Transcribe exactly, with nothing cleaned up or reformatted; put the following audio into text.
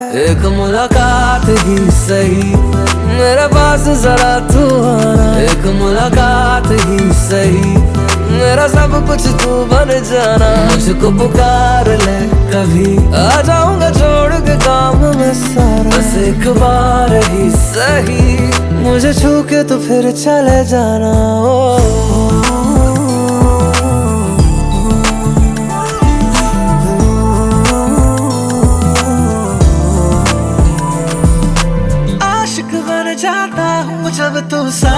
एक मुलाकात ही सही मेरे पास जरा तू आना। एक मुलाकात ही सही मेरा सब कुछ तू बन जाना। मुझको पुकार ले कभी आ जाऊंगा छोड़ के काम में सारा। बस एक बार ही सही मुझे छू के तो फिर चले जाना। ओ आशिक बन जाता हूँ जब तू सा